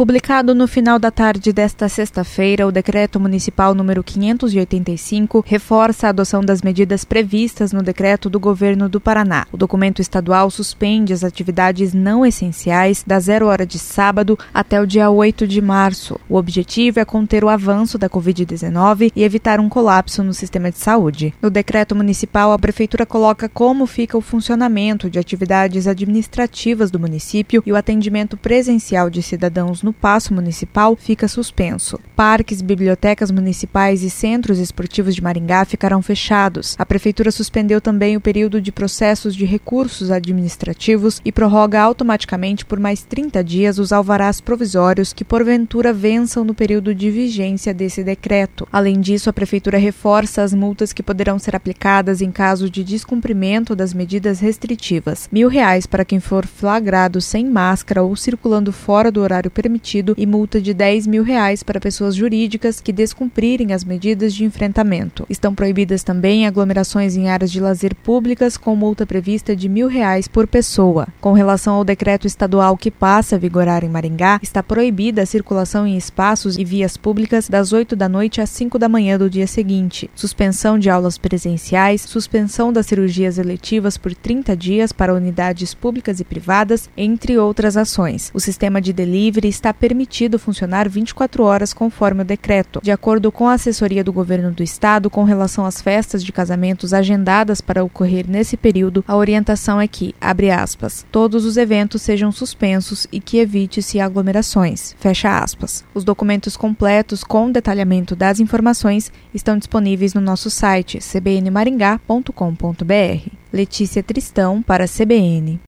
Publicado no final da tarde desta sexta-feira, o Decreto Municipal número 585 reforça a adoção das medidas previstas no decreto do Governo do Paraná. O documento estadual suspende as atividades não essenciais da 0 hora de sábado até o dia 8 de março. O objetivo é conter o avanço da Covid-19 e evitar um colapso no sistema de saúde. No decreto municipal, a Prefeitura coloca como fica o funcionamento de atividades administrativas do município e o atendimento presencial de cidadãos no Paço Municipal fica suspenso. Parques, bibliotecas municipais e centros esportivos de Maringá ficarão fechados. A Prefeitura suspendeu também o período de processos de recursos administrativos e prorroga automaticamente por mais 30 dias os alvarás provisórios que porventura vençam no período de vigência desse decreto. Além disso, a Prefeitura reforça as multas que poderão ser aplicadas em caso de descumprimento das medidas restritivas. R$1.000 para quem for flagrado sem máscara ou circulando fora do horário permitido e multa de R$10.000 para pessoas jurídicas que descumprirem as medidas de enfrentamento. Estão proibidas também aglomerações em áreas de lazer públicas com multa prevista de R$1.000 por pessoa. Com relação ao decreto estadual que passa a vigorar em Maringá, está proibida a circulação em espaços e vias públicas das 8 da noite às 5 da manhã do dia seguinte. Suspensão de aulas presenciais, suspensão das cirurgias eletivas por 30 dias para unidades públicas e privadas, entre outras ações. O sistema de delivery está permitido funcionar 24 horas conforme o decreto. De acordo com a assessoria do Governo do Estado, com relação às festas de casamentos agendadas para ocorrer nesse período, a orientação é que, abre aspas, todos os eventos sejam suspensos e que evite-se aglomerações, fecha aspas. Os documentos completos com detalhamento das informações estão disponíveis no nosso site cbnmaringá.com.br. Letícia Tristão para a CBN.